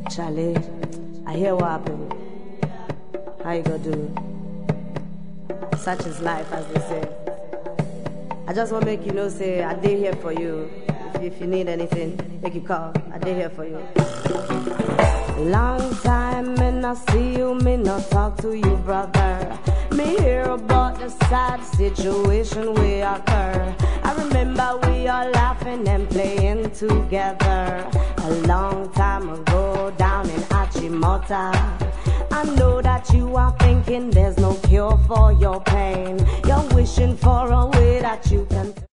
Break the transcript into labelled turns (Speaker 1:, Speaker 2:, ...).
Speaker 1: Charlie, I hear what happened. How you gonna do? Such is life, as they say. I just want to make you know, say, I did here for you. If you need anything, make you call. I did here for you. Long time me not see you, me not talk to you, brother. Me hear about the sad situation we occur. I remember we all laughing and playing together a long time ago down in Achimota. I know that you are thinking there's no cure for your pain. You're wishing for a way that you can